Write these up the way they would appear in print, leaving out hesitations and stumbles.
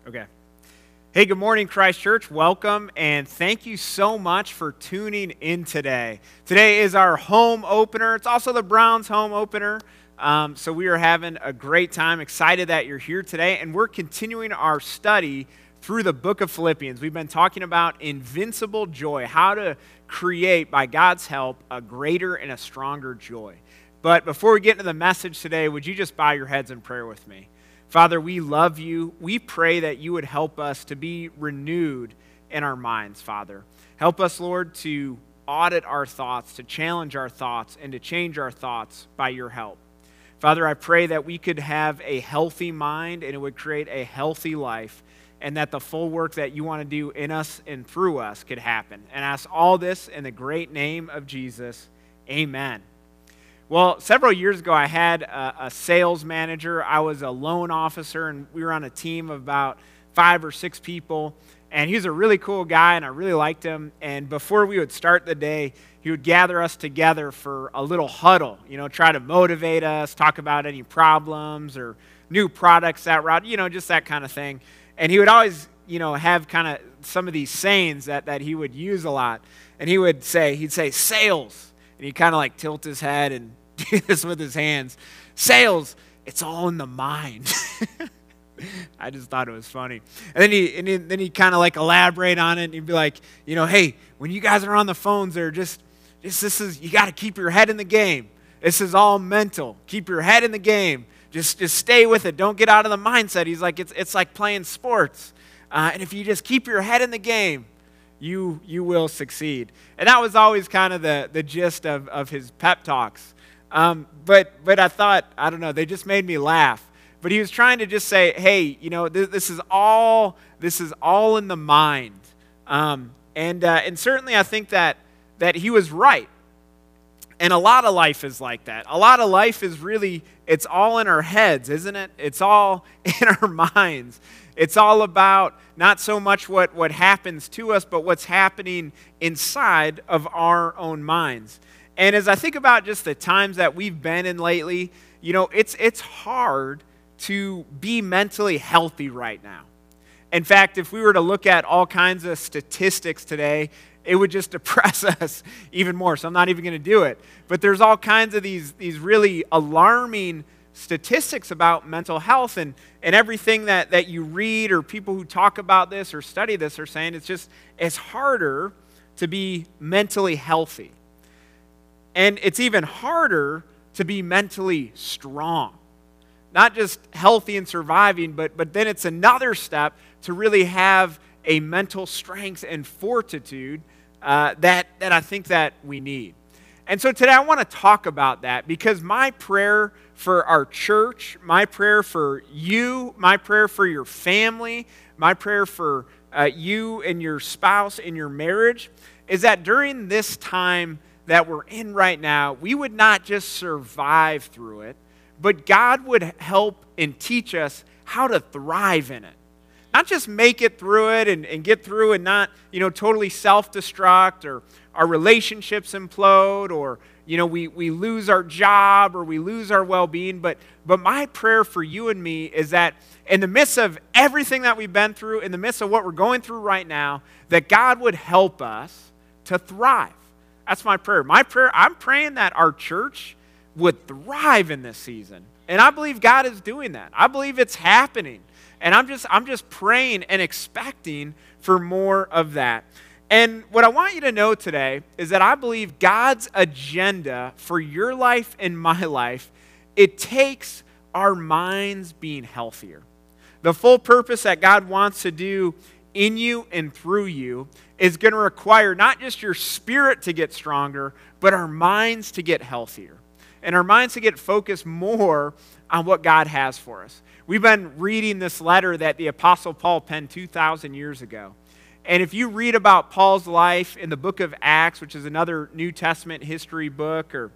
Okay. Hey, good morning, Christ Church. Welcome, and thank you so much for tuning in today. Today is our home opener. It's also the Browns' home opener. So we are having a great time. Excited that you're here today, and we're continuing our study through the book of Philippians. We've been talking about invincible joy, how to create, by God's help, a greater and a stronger joy. But before we get into the message today, would you just bow your heads in prayer with me? Father, we love you. We pray that you would help us to be renewed in our minds, Father. Help us, Lord, to audit our thoughts, to challenge our thoughts, and to change our thoughts by your help. Father, I pray that we could have a healthy mind and it would create a healthy life, and that the full work that you want to do in us and through us could happen. And ask all this in the great name of Jesus. Amen. Well, several years ago, I had a sales manager. I was a loan officer, and we were on a team of about 5 or 6 people. And he was a really cool guy, and I really liked him. And before we would start the day, he would gather us together for a little huddle, try to motivate us, talk about any problems or new products that route, just that kind of thing. And he would always, have kind of some of these sayings that he would use a lot. And he'd say, sales. And he'd kind of like tilt his head and do this with his hands. Sales, it's all in the mind. I just thought it was funny. And then he kind of like elaborate on it, and he'd be like, hey, when you guys are on the phones, they're just you got to keep your head in the game. This is all mental. Keep your head in the game. Just stay with it. Don't get out of the mindset. He's like, it's like playing sports. And if you just keep your head in the game, you will succeed. And that was always kind of the gist of his pep talks. But I thought, I don't know, they just made me laugh. But he was trying to just say, hey, this is all in the mind. And certainly I think that he was right. And a lot of life is like that. A lot of life is really, it's all in our heads, isn't it? It's all in our minds. It's all about not so much what happens to us, but what's happening inside of our own minds. And as I think about just the times that we've been in lately, it's hard to be mentally healthy right now. In fact, if we were to look at all kinds of statistics today, it would just depress us even more. So I'm not even going to do it. But there's all kinds of these really alarming statistics about mental health, and everything that you read or people who talk about this or study this are saying it's harder to be mentally healthy. And it's even harder to be mentally strong. Not just healthy and surviving, but then it's another step to really have a mental strength and fortitude that I think that we need. And so today I want to talk about that, because my prayer for our church, my prayer for you, my prayer for your family, my prayer for you and your spouse in your marriage is that during this time that we're in right now, we would not just survive through it, but God would help and teach us how to thrive in it. Not just make it through it and get through and not, totally self-destruct, or our relationships implode, or, we lose our job or we lose our well-being. But my prayer for you and me is that in the midst of everything that we've been through, in the midst of what we're going through right now, that God would help us to thrive. That's my prayer. I'm praying that our church would thrive in this season. And I believe God is doing that. I believe it's happening. And I'm just praying and expecting for more of that. And what I want you to know today is that I believe God's agenda for your life and my life, it takes our minds being healthier. The full purpose that God wants to do in you and through you is going to require not just your spirit to get stronger, but our minds to get healthier. And our minds to get focused more on what God has for us. We've been reading this letter that the Apostle Paul penned 2,000 years ago. And if you read about Paul's life in the book of Acts, which is another New Testament history book, or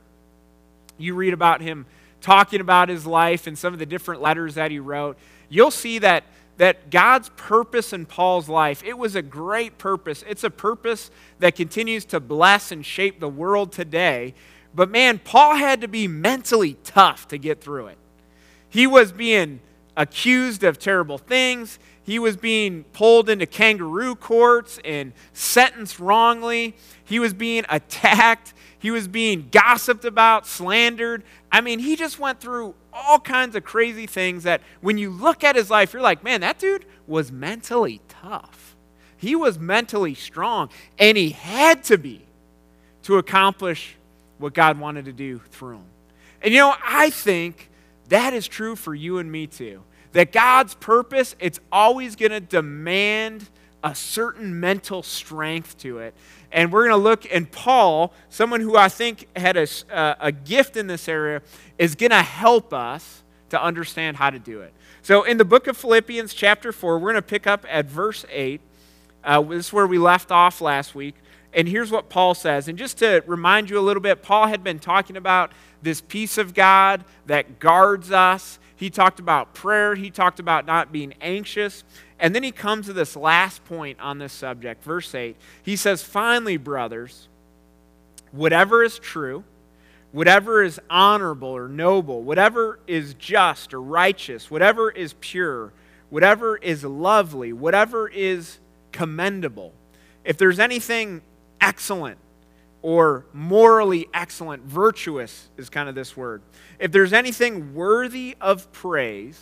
you read about him talking about his life and some of the different letters that he wrote, you'll see that God's purpose in Paul's life, it was a great purpose. It's a purpose that continues to bless and shape the world today. But man, Paul had to be mentally tough to get through it. He was being accused of terrible things. He was being pulled into kangaroo courts and sentenced wrongly. He was being attacked. He was being gossiped about, slandered. I mean, he just went through all kinds of crazy things that when you look at his life, you're like, man, that dude was mentally tough. He was mentally strong, and he had to be to accomplish what God wanted to do through him. And you know, I think that is true for you and me too. That God's purpose, it's always going to demand a certain mental strength to it. And we're going to look, and Paul, someone who I think had a gift in this area, is going to help us to understand how to do it. So in the book of Philippians chapter 4, we're going to pick up at verse 8. This is where we left off last week. And here's what Paul says. And just to remind you a little bit, Paul had been talking about this peace of God that guards us. He talked about prayer. He talked about not being anxious. And then he comes to this last point on this subject, verse 8. He says, finally, brothers, whatever is true, whatever is honorable or noble, whatever is just or righteous, whatever is pure, whatever is lovely, whatever is commendable, if there's anything excellent or morally excellent, virtuous is kind of this word. If there's anything worthy of praise,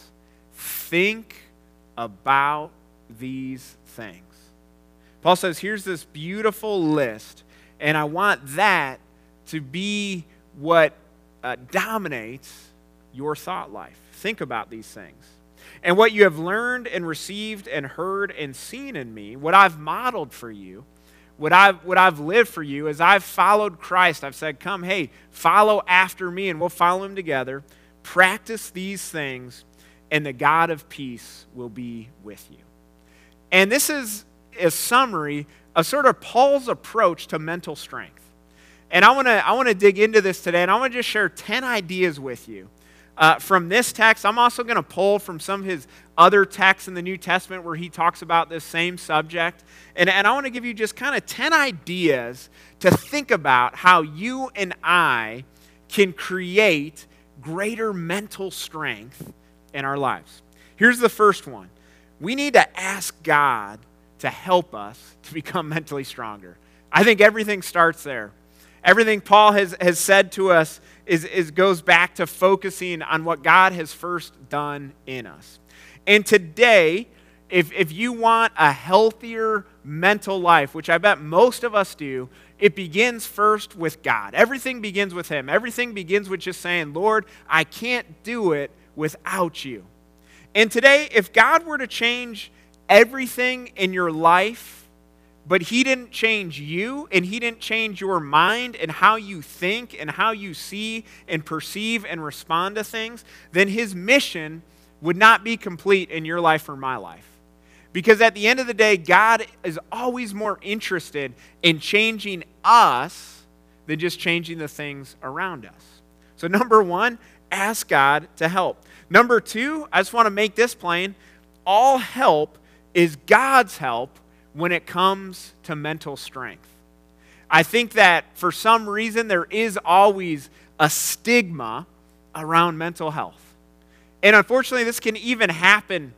think about these things. Paul says, here's this beautiful list, and I want that to be what dominates your thought life. Think about these things. And what you have learned and received and heard and seen in me, what I've modeled for you, what I've lived for you, as I've followed Christ, I've said, come, hey, follow after me, and we'll follow him together. Practice these things, and the God of peace will be with you. And this is a summary of sort of Paul's approach to mental strength. And I want to dig into this today, and I want to just share 10 ideas with you. From this text, I'm also going to pull from some of his other texts in the New Testament where he talks about this same subject. And I want to give you just kind of 10 ideas to think about how you and I can create greater mental strength in our lives. Here's the first one. We need to ask God to help us to become mentally stronger. I think everything starts there. Everything Paul has said to us goes back to focusing on what God has first done in us. And today, if you want a healthier mental life, which I bet most of us do, it begins first with God. Everything begins with him. Everything begins with just saying, Lord, I can't do it without you. And today, if God were to change everything in your life, but he didn't change you, and he didn't change your mind and how you think and how you see and perceive and respond to things, then his mission would not be complete in your life or my life. Because at the end of the day, God is always more interested in changing us than just changing the things around us. So number one, ask God to help. Number two, I just want to make this plain. All help is God's help when it comes to mental strength. I think that for some reason there is always a stigma around mental health. And unfortunately, this can even happen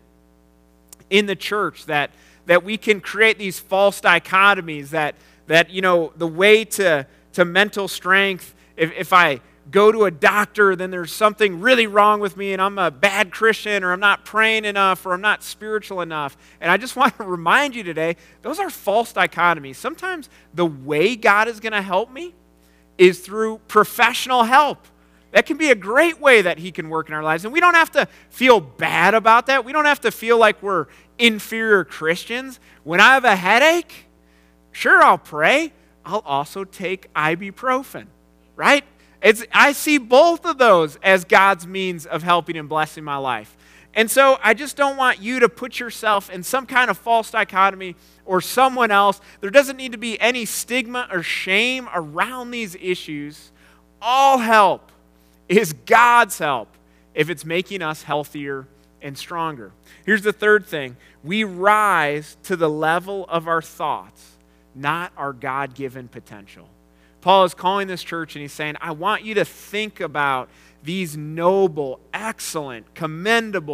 in the church, that we can create these false dichotomies that you know, the way to mental strength, if I go to a doctor, then there's something really wrong with me and I'm a bad Christian, or I'm not praying enough, or I'm not spiritual enough. And I just want to remind you today, those are false dichotomies. Sometimes the way God is going to help me is through professional help. That can be a great way that he can work in our lives. And we don't have to feel bad about that. We don't have to feel like we're inferior Christians. When I have a headache, sure, I'll pray. I'll also take ibuprofen, right? I see both of those as God's means of helping and blessing my life. And so I just don't want you to put yourself in some kind of false dichotomy or someone else. There doesn't need to be any stigma or shame around these issues. All help is God's help if it's making us healthier and stronger. Here's the third thing. We rise to the level of our thoughts, not our God-given potential. Paul is calling this church and he's saying, I want you to think about these noble, excellent, commendable,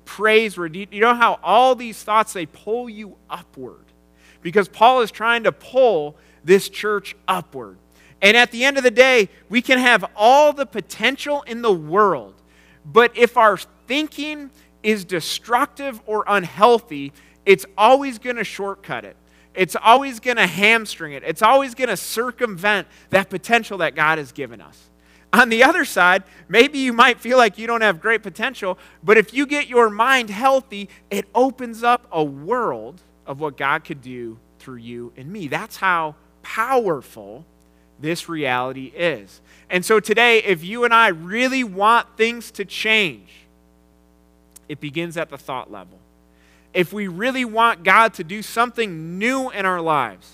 praiseworthy. Do you know how all these thoughts, they pull you upward? Because Paul is trying to pull this church upward. And at the end of the day, we can have all the potential in the world, but if our thinking is destructive or unhealthy, it's always going to shortcut it. It's always going to hamstring it. It's always going to circumvent that potential that God has given us. On the other side, maybe you might feel like you don't have great potential, but if you get your mind healthy, it opens up a world of what God could do through you and me. That's how powerful this reality is. And so today, if you and I really want things to change, it begins at the thought level. If we really want God to do something new in our lives,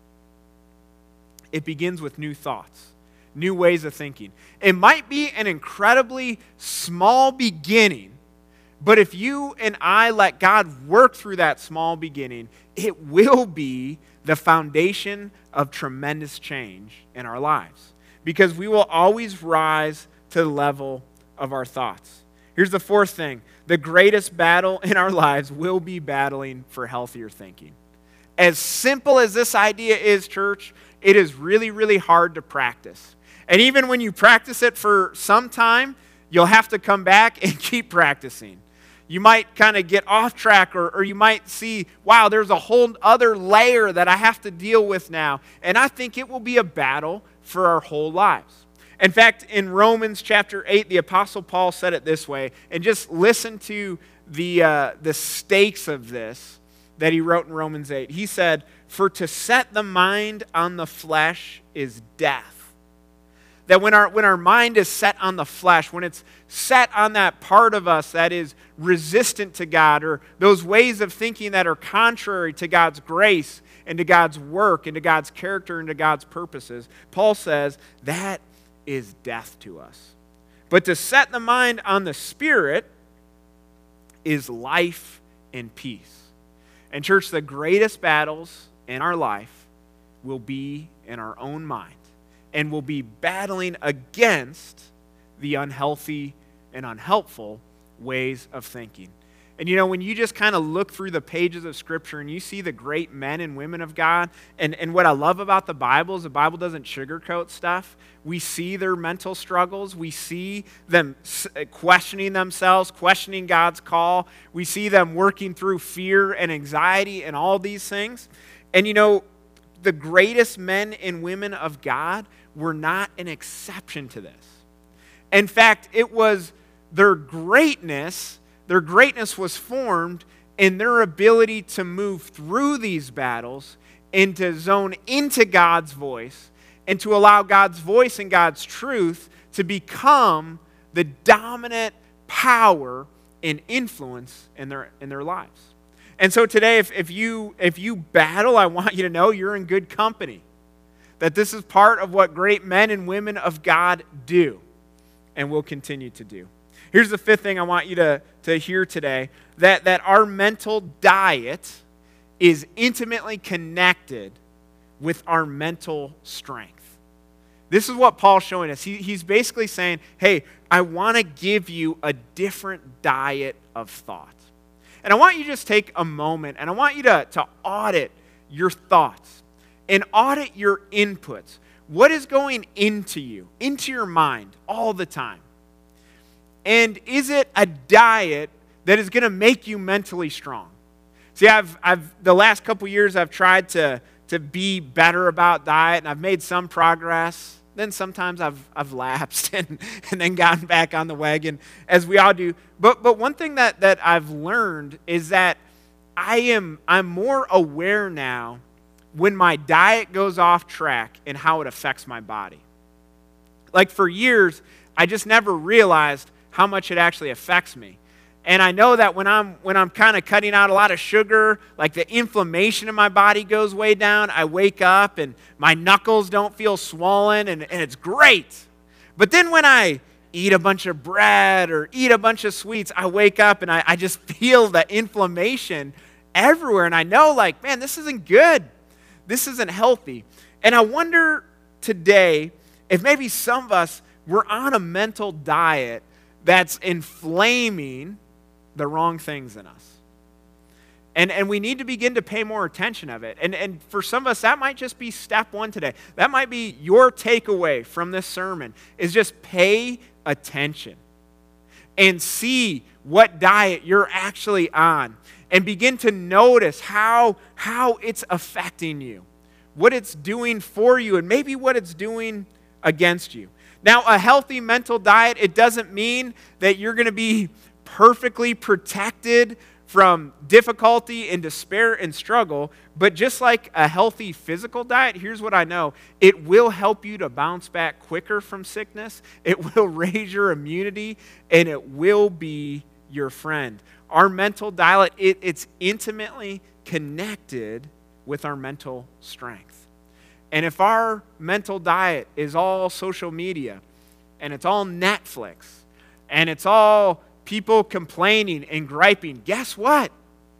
it begins with new thoughts, new ways of thinking. It might be an incredibly small beginning, but if you and I let God work through that small beginning, it will be the foundation of tremendous change in our lives, because we will always rise to the level of our thoughts. Here's the fourth thing. The greatest battle in our lives will be battling for healthier thinking. As simple as this idea is, church, it is really, really hard to practice. And even when you practice it for some time, you'll have to come back and keep practicing. You might kind of get off track, or you might see, wow, there's a whole other layer that I have to deal with now. And I think it will be a battle for our whole lives. In fact, in Romans chapter 8, the Apostle Paul said it this way, and just listen to the stakes of this that he wrote in Romans 8. He said, "For to set the mind on the flesh is death." That when our mind is set on the flesh, when it's set on that part of us that is resistant to God, or those ways of thinking that are contrary to God's grace and to God's work and to God's character and to God's purposes, Paul says that is death to us. But to set the mind on the Spirit is life and peace. And church, the greatest battles in our life will be in our own mind, and will be battling against the unhealthy and unhelpful ways of thinking. And you know, when you just kind of look through the pages of Scripture and you see the great men and women of God, and what I love about the Bible is the Bible doesn't sugarcoat stuff. We see their mental struggles. We see them questioning themselves, questioning God's call. We see them working through fear and anxiety and all these things. And you know, the greatest men and women of God were not an exception to this. In fact, it was their greatness was formed in their ability to move through these battles and to zone into God's voice and to allow God's voice and God's truth to become the dominant power and influence in their lives. And so today, if you battle, I want you to know you're in good company. That this is part of what great men and women of God do and will continue to do. Here's the fifth thing I want you to hear today, that our mental diet is intimately connected with our mental strength. This is what Paul's showing us. He's basically saying, hey, I want to give you a different diet of thought. And I want you to just take a moment, and I want you to audit your thoughts and audit your inputs. What is going into you, into your mind all the time? And is it a diet that is going to make you mentally strong? See, I've the last couple years I've tried to be better about diet, and I've made some progress. Then sometimes I've lapsed and then gotten back on the wagon, as we all do. But one thing that I've learned is that I'm more aware now when my diet goes off track and how it affects my body. Like for years, I just never realized how much it actually affects me. And I know that when I'm kind of cutting out a lot of sugar, like the inflammation in my body goes way down. I wake up and my knuckles don't feel swollen, and it's great. But then when I eat a bunch of bread or eat a bunch of sweets, I wake up and I just feel the inflammation everywhere. And I know, like, man, this isn't good. This isn't healthy. And I wonder today if maybe some of us, we're on a mental diet that's inflaming the wrong things in us. And we need to begin to pay more attention of it. And for some of us, that might just be step one today. That might be your takeaway from this sermon, is just pay attention and see what diet you're actually on, and begin to notice how it's affecting you, what it's doing for you, and maybe what it's doing against you. Now, a healthy mental diet, it doesn't mean that you're going to be perfectly protected from difficulty and despair and struggle, but just like a healthy physical diet, here's what I know. It will help you to bounce back quicker from sickness. It will raise your immunity, and it will be your friend. Our mental diet, it's intimately connected with our mental strength. And if our mental diet is all social media, and it's all Netflix, and it's all people complaining and griping, guess what?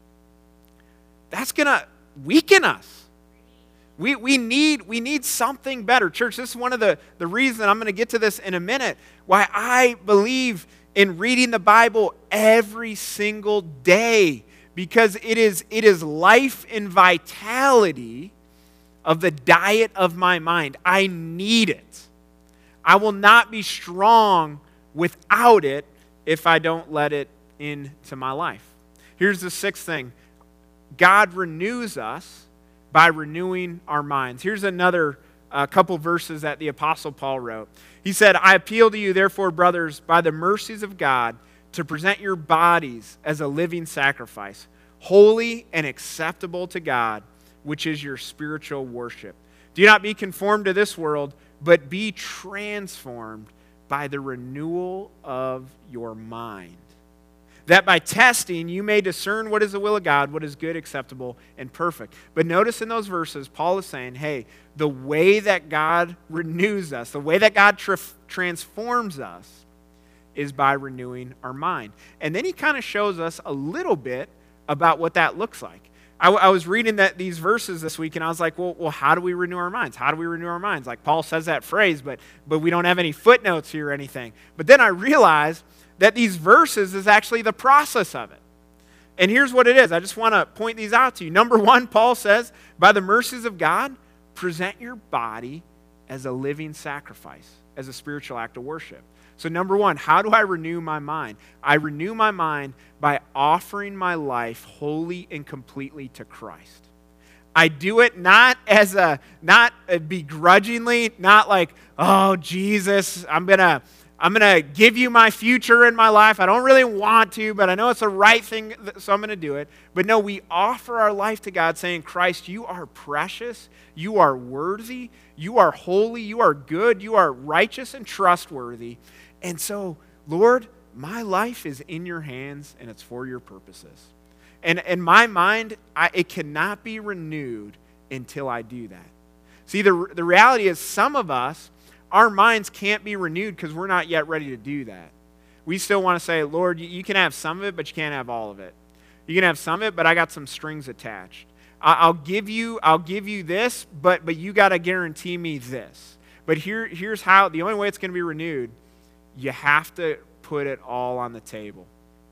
That's going to weaken us. We need something better. Church, this is one of the reasons, I'm going to get to this in a minute, why I believe in reading the Bible every single day, because it is life and vitality of the diet of my mind. I need it. I will not be strong without it if I don't let it into my life. Here's the sixth thing. God renews us by renewing our minds. Here's another couple verses that the Apostle Paul wrote. He said, I appeal to you, therefore, brothers, by the mercies of God, to present your bodies as a living sacrifice, holy and acceptable to God, which is your spiritual worship. Do not be conformed to this world, but be transformed by the renewal of your mind, that by testing you may discern what is the will of God, what is good, acceptable, and perfect. But notice in those verses, Paul is saying, hey, the way that God renews us, the way that God transforms us is by renewing our mind. And then he kind of shows us a little bit about what that looks like. I was reading these verses this week, and I was like, well, how do we renew our minds? How do we renew our minds? Like, Paul says that phrase, but we don't have any footnotes here or anything. But then I realized that these verses is actually the process of it. And here's what it is. I just want to point these out to you. Number one, Paul says, by the mercies of God, present your body as a living sacrifice, as a spiritual act of worship. So number one, how do I renew my mind? I renew my mind by offering my life wholly and completely to Christ. I do it not begrudgingly, not like, oh, Jesus, I'm gonna give you my future in my life. I don't really want to, but I know it's the right thing, so I'm going to do it. But no, we offer our life to God saying, Christ, you are precious, you are worthy, you are holy, you are good, you are righteous and trustworthy. And so, Lord, my life is in your hands and it's for your purposes. And in my mind, it cannot be renewed until I do that. See, the reality is some of us, our minds can't be renewed because we're not yet ready to do that. We still want to say, Lord, you can have some of it, but you can't have all of it. You can have some of it, but I got some strings attached. I'll give you this, but you got to guarantee me this. But here's how, the only way it's going to be renewed, you have to put it all on the table.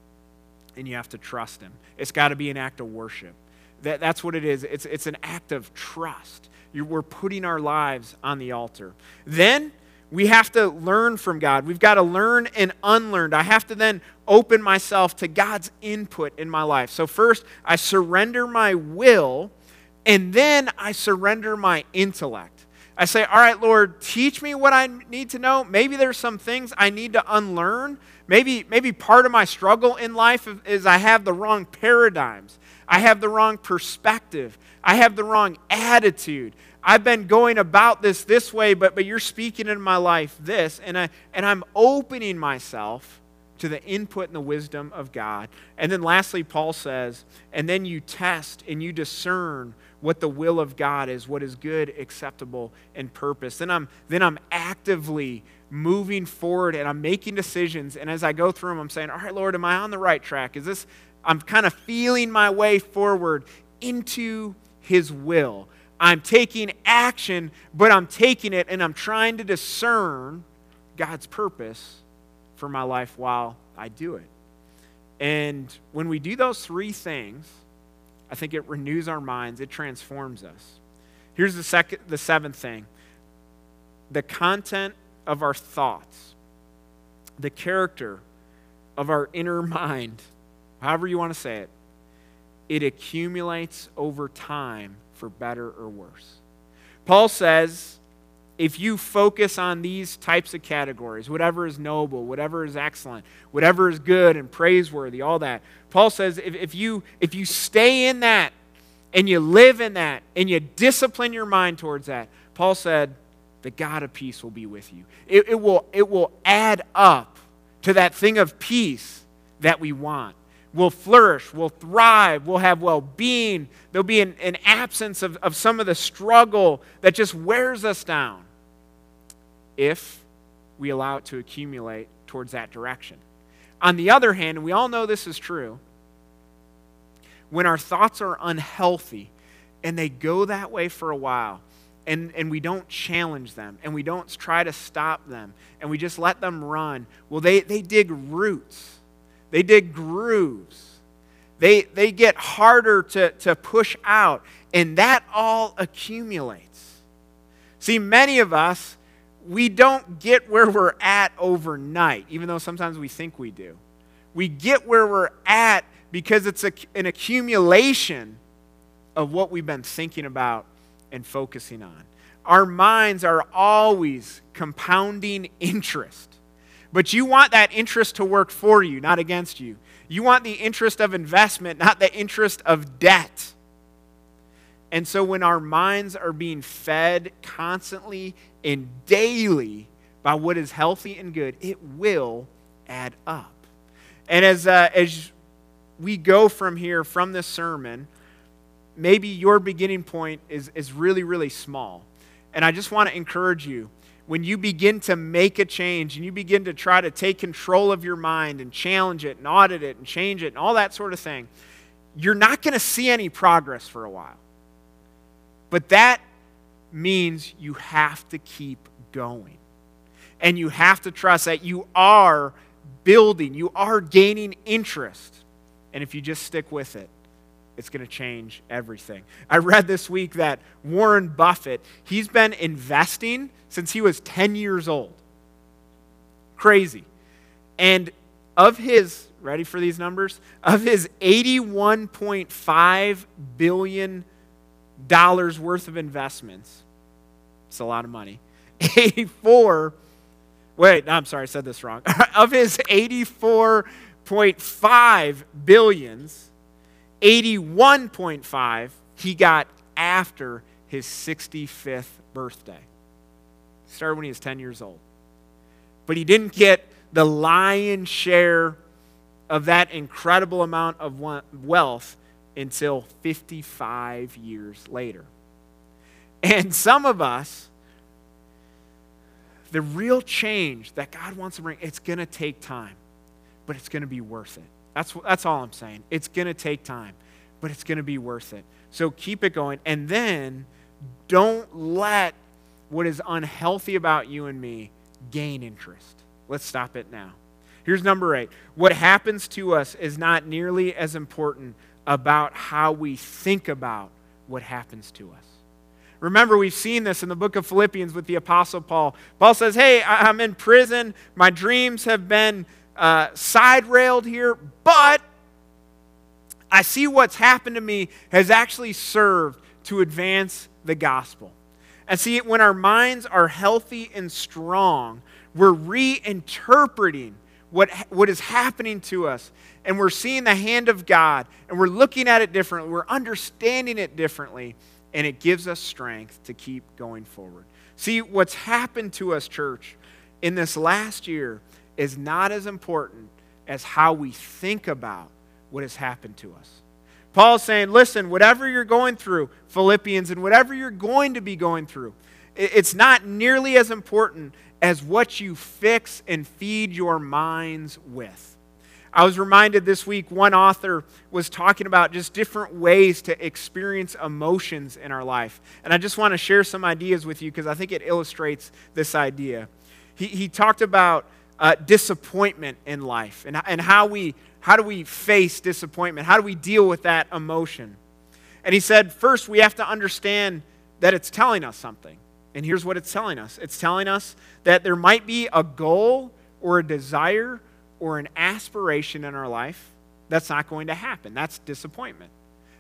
And you have to trust him. It's got to be an act of worship. That's what it is. It's an act of trust. We're putting our lives on the altar. Then we have to learn from God. We've got to learn and unlearn. I have to then open myself to God's input in my life. So first, I surrender my will, and then I surrender my intellect. I say, all right, Lord, teach me what I need to know. Maybe there's some things I need to unlearn. Maybe part of my struggle in life is I have the wrong paradigms. I have the wrong perspective. I have the wrong attitude. I've been going about this way, but you're speaking in my life this, and I'm opening myself to the input and the wisdom of God. And then lastly, Paul says, and then you test and you discern what the will of God is, what is good, acceptable, and purpose. Then I'm actively moving forward and I'm making decisions. And as I go through them, I'm saying, all right, Lord, am I on the right track? I'm kind of feeling my way forward into his will. I'm taking action, but I'm taking it and I'm trying to discern God's purpose for my life while I do it. And when we do those three things, I think it renews our minds. It transforms us. Here's the seventh thing. The content of our thoughts, the character of our inner mind, however you want to say it, it accumulates over time for better or worse. Paul says, if you focus on these types of categories, whatever is noble, whatever is excellent, whatever is good and praiseworthy, all that, Paul says if you stay in that and you live in that and you discipline your mind towards that, Paul said, the God of peace will be with you. It will add up to that thing of peace that we want. We'll flourish, we'll thrive, we'll have well-being. There'll be an absence of some of the struggle that just wears us down if we allow it to accumulate towards that direction. On the other hand, and we all know this is true, when our thoughts are unhealthy and they go that way for a while, and we don't challenge them, and we don't try to stop them, and we just let them run, well, they dig roots. They dig grooves. They get harder to push out, and that all accumulates. See, many of us, we don't get where we're at overnight, even though sometimes we think we do. We get where we're at because it's an accumulation of what we've been thinking about and focusing on. Our minds are always compounding interest. But you want that interest to work for you, not against you. You want the interest of investment, not the interest of debt. And so when our minds are being fed constantly and daily by what is healthy and good, it will add up. And as we go from here, from this sermon, maybe your beginning point is really, really small. And I just want to encourage you, when you begin to make a change and you begin to try to take control of your mind and challenge it and audit it and change it and all that sort of thing, you're not going to see any progress for a while. But that means you have to keep going. And you have to trust that you are building, you are gaining interest. And if you just stick with it, it's going to change everything. I read this week that Warren Buffett, he's been investing since he was 10 years old. Crazy. And of his, ready for these numbers? Of his $81.5 billion worth of investments, it's a lot of money, I said this wrong. Of his 84.5 billions, 81.5 he got after his 65th birthday. Started when he was 10 years old. But he didn't get the lion's share of that incredible amount of wealth until 55 years later. And some of us, the real change that God wants to bring, it's going to take time, but it's going to be worth it. That's all I'm saying. It's going to take time, but it's going to be worth it. So keep it going. And then don't let what is unhealthy about you and me gain interest. Let's stop it now. Here's number 8. What happens to us is not nearly as important about how we think about what happens to us. Remember, we've seen this in the book of Philippians with the Apostle Paul. Paul says, hey, I'm in prison. My dreams have been side-railed here, but I see what's happened to me has actually served to advance the gospel. And see, when our minds are healthy and strong, we're reinterpreting what is happening to us, and we're seeing the hand of God, and we're looking at it differently, we're understanding it differently, and it gives us strength to keep going forward. See, what's happened to us, church, in this last year is not as important as how we think about what has happened to us. Paul's saying, listen, whatever you're going through, Philippians, and whatever you're going to be going through, it's not nearly as important as what you fix and feed your minds with. I was reminded this week, one author was talking about just different ways to experience emotions in our life. And I just want to share some ideas with you because I think it illustrates this idea. He talked about disappointment in life and how we how do we face disappointment? How do we deal with that emotion? And he said, first, we have to understand that it's telling us something. And here's what it's telling us. It's telling us that there might be a goal or a desire or an aspiration in our life that's not going to happen. That's disappointment.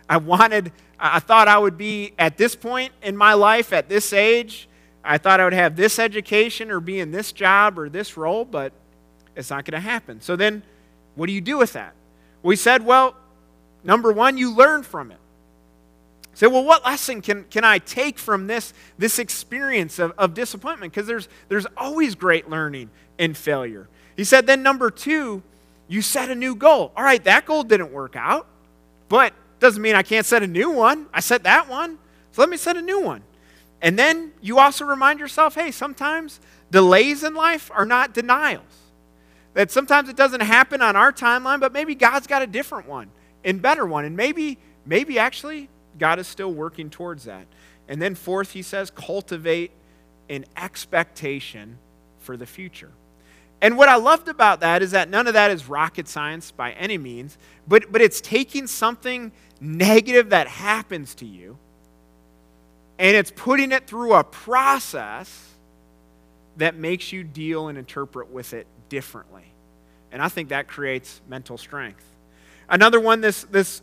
I thought I would be at this point in my life, at this age. I thought I would have this education or be in this job or this role, but it's not going to happen. So then, what do you do with that? We said, well, number one, you learn from it. Say, well, what lesson can I take from this experience of disappointment? Because there's always great learning in failure. He said, then number two, you set a new goal. All right, that goal didn't work out, but doesn't mean I can't set a new one. I set that one, so let me set a new one. And then you also remind yourself, hey, sometimes delays in life are not denials. That sometimes it doesn't happen on our timeline, but maybe God's got a different one and better one. And maybe actually God is still working towards that. And then fourth, he says, cultivate an expectation for the future. And what I loved about that is that none of that is rocket science by any means, but it's taking something negative that happens to you and it's putting it through a process that makes you deal and interpret with it differently. And I think that creates mental strength. Another one this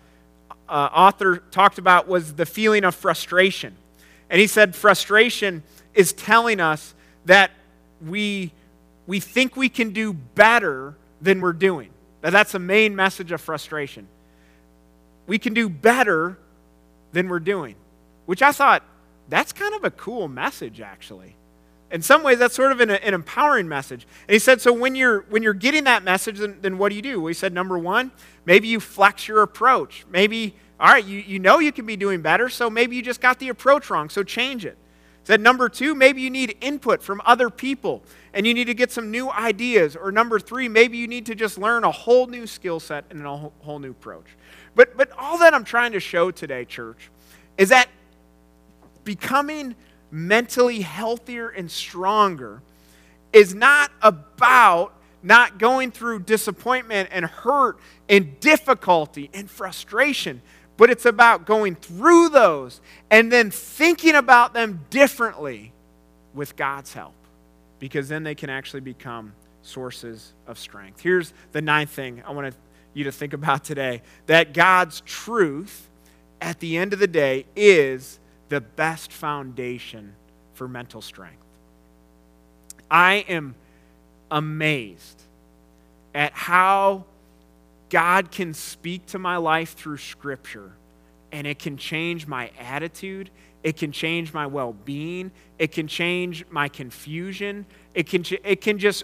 author talked about was the feeling of frustration. And he said frustration is telling us that we think we can do better than we're doing. That's the main message of frustration. We can do better than we're doing, which I thought, that's kind of a cool message, actually. In some ways, that's sort of an empowering message. And he said, so when you're getting that message, then what do? Well, he said, number one, maybe you flex your approach. Maybe, all right, you know you can be doing better, so maybe you just got the approach wrong, so change it. Said number two, maybe you need input from other people and you need to get some new ideas. Or number three, maybe you need to just learn a whole new skill set and a whole new approach. But all that I'm trying to show today, church, is that becoming mentally healthier and stronger is not about not going through disappointment and hurt and difficulty and frustration, but it's about going through those and then thinking about them differently with God's help, because then they can actually become sources of strength. Here's the ninth thing I want you to think about today, that God's truth at the end of the day is the best foundation for mental strength. I am amazed at how God can speak to my life through Scripture, and it can change my attitude, it can change my well-being, it can change my confusion, it can just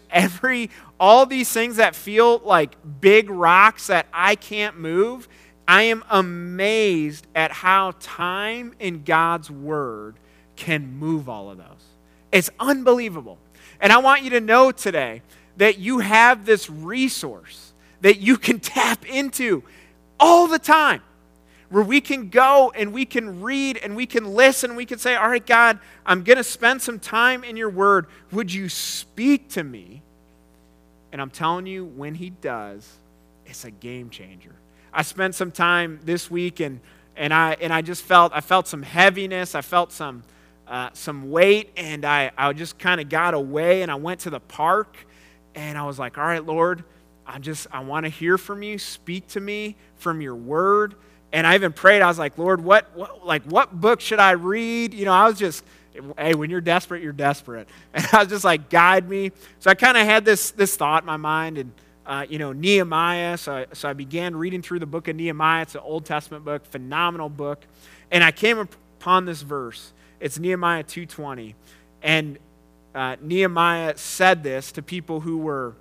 all these things that feel like big rocks that I can't move. I am amazed at how time in God's Word can move all of those. It's unbelievable. And I want you to know today that you have this resource that you can tap into all the time, where we can go and we can read and we can listen and we can say, all right, God, I'm going to spend some time in your word. Would you speak to me? And I'm telling you, when he does, it's a game changer. I spent some time this week and I just felt some heaviness. I felt some weight, and I just kind of got away and I went to the park and I was like, all right, Lord, I want to hear from you. Speak to me from your word. And I even prayed. I was like, Lord, what book should I read? You know, I was just, hey, when you're desperate, you're desperate. And I was just like, guide me. So I kind of had this thought in my mind, and Nehemiah. So I began reading through the book of Nehemiah. It's an Old Testament book, phenomenal book. And I came upon this verse. It's Nehemiah 2:20. And Nehemiah said this to people who were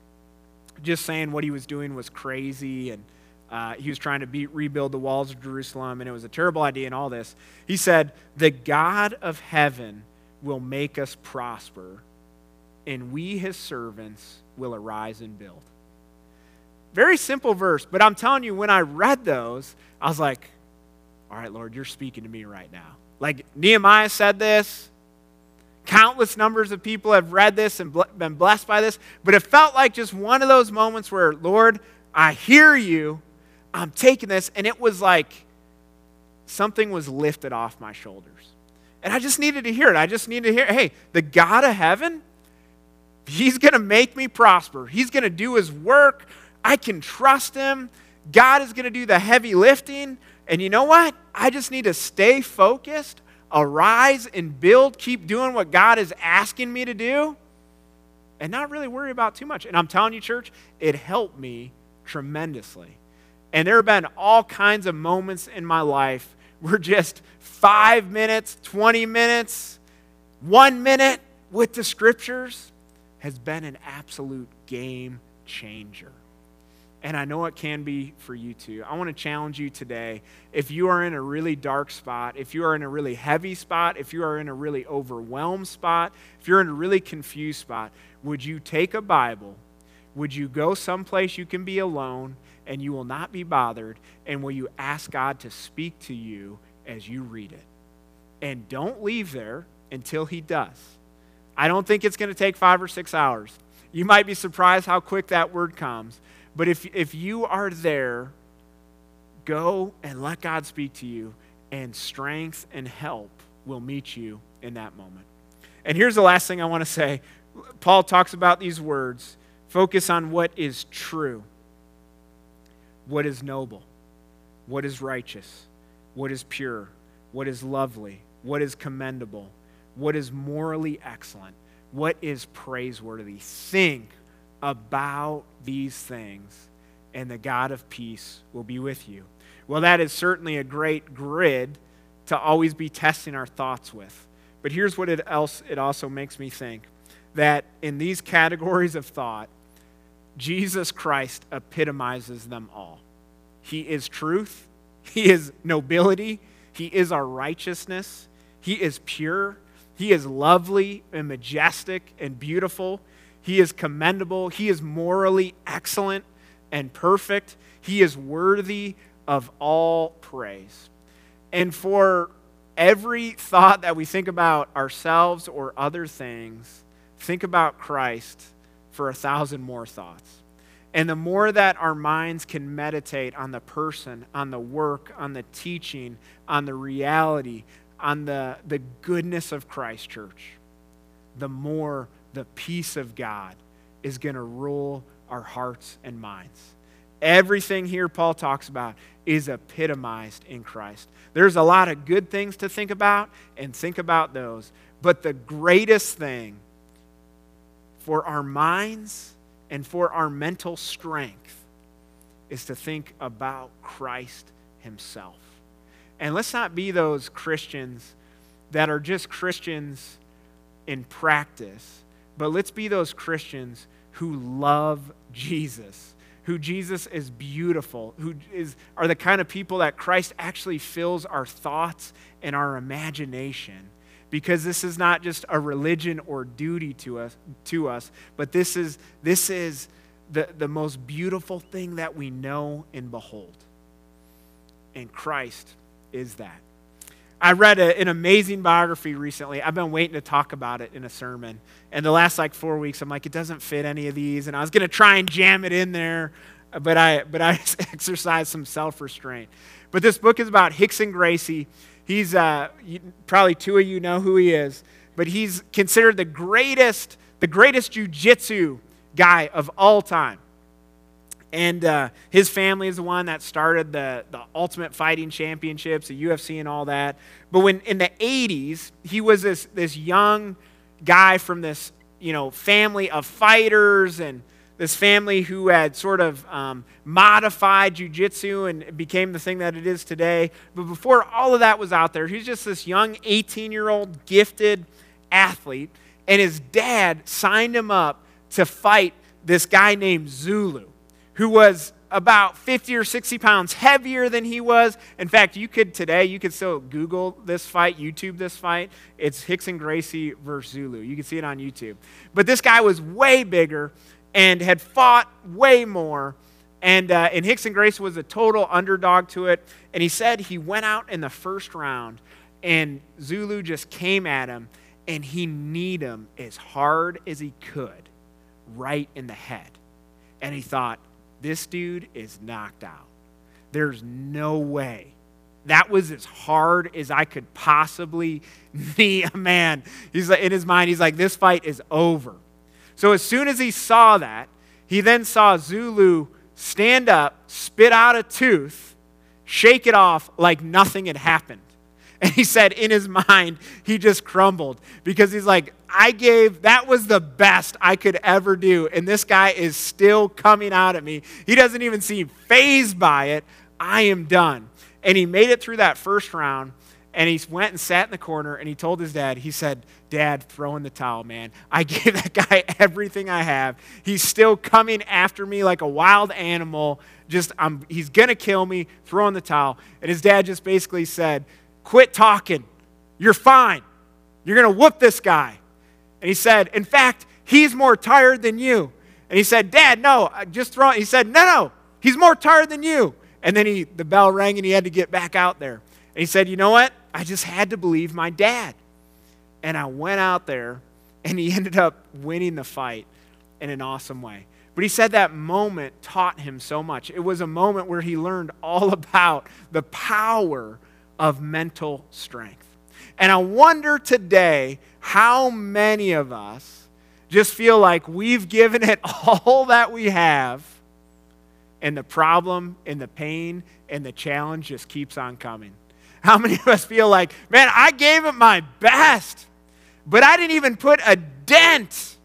just saying what he was doing was crazy, and he was trying to rebuild the walls of Jerusalem, and it was a terrible idea and all this. He said, the God of heaven will make us prosper, and we, his servants, will arise and build. Very simple verse, but I'm telling you, when I read those, I was like, all right, Lord, you're speaking to me right now. Like Nehemiah said this. Countless numbers of people have read this and been blessed by this, but it felt like just one of those moments where, Lord, I hear you. I'm taking this. And it was like something was lifted off my shoulders. And I just needed to hear it. I just needed to hear, hey, the God of heaven, he's going to make me prosper. He's going to do his work. I can trust him. God is going to do the heavy lifting. And you know what? I just need to stay focused, arise and build, keep doing what God is asking me to do, and not really worry about too much. And I'm telling you, church, it helped me tremendously. And there have been all kinds of moments in my life where just 5 minutes, 20 minutes, 1 minute with the scriptures has been an absolute game changer. And I know it can be for you too. I want to challenge you today. If you are in a really dark spot, if you are in a really heavy spot, if you are in a really overwhelmed spot, if you're in a really confused spot, would you take a Bible? Would you go someplace you can be alone and you will not be bothered? And will you ask God to speak to you as you read it? And don't leave there until he does. I don't think it's going to take 5 or 6 hours. You might be surprised how quick that word comes. But if you are there, go and let God speak to you, and strength and help will meet you in that moment. And here's the last thing I want to say. Paul talks about these words. Focus on what is true, what is noble, what is righteous, what is pure, what is lovely, what is commendable, what is morally excellent, what is praiseworthy. Think about these things, and the God of peace will be with you. Well, that is certainly a great grid to always be testing our thoughts with. But here's what it also makes me think, that in these categories of thought, Jesus Christ epitomizes them all. He is truth. He is nobility. He is our righteousness. He is pure. He is lovely and majestic and beautiful. He is commendable. He is morally excellent and perfect. He is worthy of all praise. And for every thought that we think about ourselves or other things, think about Christ for 1,000 more thoughts. And the more that our minds can meditate on the person, on the work, on the teaching, on the reality, on the goodness of Christ, church, the more the peace of God is going to rule our hearts and minds. Everything here Paul talks about is epitomized in Christ. There's a lot of good things to think about, and think about those. But the greatest thing for our minds and for our mental strength is to think about Christ himself. And let's not be those Christians that are just Christians in practice, but let's be those Christians who love Jesus, who Jesus is beautiful, are the kind of people that Christ actually fills our thoughts and our imagination. Because this is not just a religion or duty to us, but this is the most beautiful thing that we know and behold. And Christ is that. I read an amazing biography recently. I've been waiting to talk about it in a sermon. And the last 4 weeks, I'm like, it doesn't fit any of these. And I was going to try and jam it in there, but I exercised some self-restraint. But this book is about Rickson Gracie. He's, probably two of you know who he is, but he's considered the greatest jiu-jitsu guy of all time. And his family is the one that started the Ultimate Fighting Championships, the UFC and all that. But when in the 80s, he was this young guy from this family of fighters, and this family who had sort of modified jiu-jitsu and became the thing that it is today. But before all of that was out there, he was just this young 18-year-old gifted athlete, and his dad signed him up to fight this guy named Zulu, who was about 50 or 60 pounds heavier than he was. In fact, you could still Google this fight, YouTube this fight. It's Rickson Gracie versus Zulu. You can see it on YouTube. But this guy was way bigger and had fought way more. And Rickson Gracie was a total underdog to it. And he said he went out in the first round, and Zulu just came at him, and he kneed him as hard as he could right in the head. And he thought, this dude is knocked out. There's no way. That was as hard as I could possibly knee a man. He's like, in his mind, he's like, this fight is over. So as soon as he saw that, he then saw Zulu stand up, spit out a tooth, shake it off like nothing had happened. And he said in his mind, he just crumbled because he's like, that was the best I could ever do. And this guy is still coming out at me. He doesn't even seem fazed by it. I am done. And he made it through that first round, and he went and sat in the corner, and he told his dad, he said, Dad, throw in the towel, man. I gave that guy everything I have. He's still coming after me like a wild animal. He's going to kill me. Throw in the towel. And his dad just basically said, quit talking. You're fine. You're going to whoop this guy. And he said, in fact, he's more tired than you. And he said, Dad, no, just throw it. He said, no, he's more tired than you. And then the bell rang and he had to get back out there. And he said, you know what? I just had to believe my dad. And I went out there and he ended up winning the fight in an awesome way. But he said that moment taught him so much. It was a moment where he learned all about the power of mental strength. And I wonder today how many of us just feel like we've given it all that we have, and the problem and the pain and the challenge just keeps on coming. How many of us feel like, man, I gave it my best, but I didn't even put a dent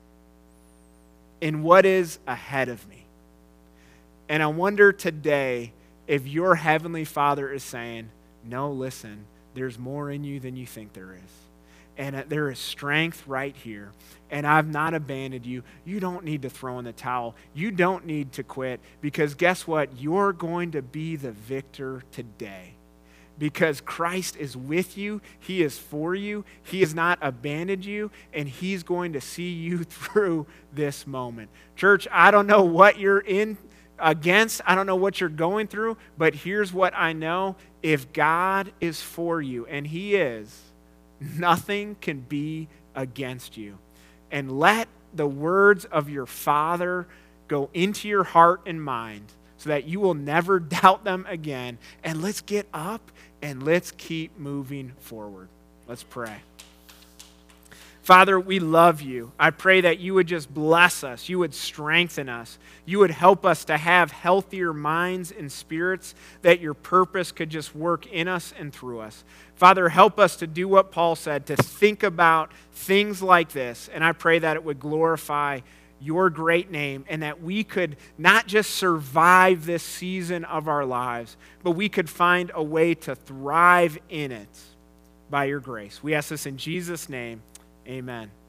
in what is ahead of me? And I wonder today if your Heavenly Father is saying, no, listen, there's more in you than you think there is. And there is strength right here. And I've not abandoned you. You don't need to throw in the towel. You don't need to quit. Because guess what? You're going to be the victor today. Because Christ is with you. He is for you. He has not abandoned you. And He's going to see you through this moment. Church, I don't know what you're in against. I don't know what you're going through. But here's what I know. If God is for you, and He is, nothing can be against you. And let the words of your Father go into your heart and mind so that you will never doubt them again. And let's get up and let's keep moving forward. Let's pray. Father, we love you. I pray that you would just bless us. You would strengthen us. You would help us to have healthier minds and spirits, that your purpose could just work in us and through us. Father, help us to do what Paul said, to think about things like this. And I pray that it would glorify your great name, and that we could not just survive this season of our lives, but we could find a way to thrive in it by your grace. We ask this in Jesus' name. Amen.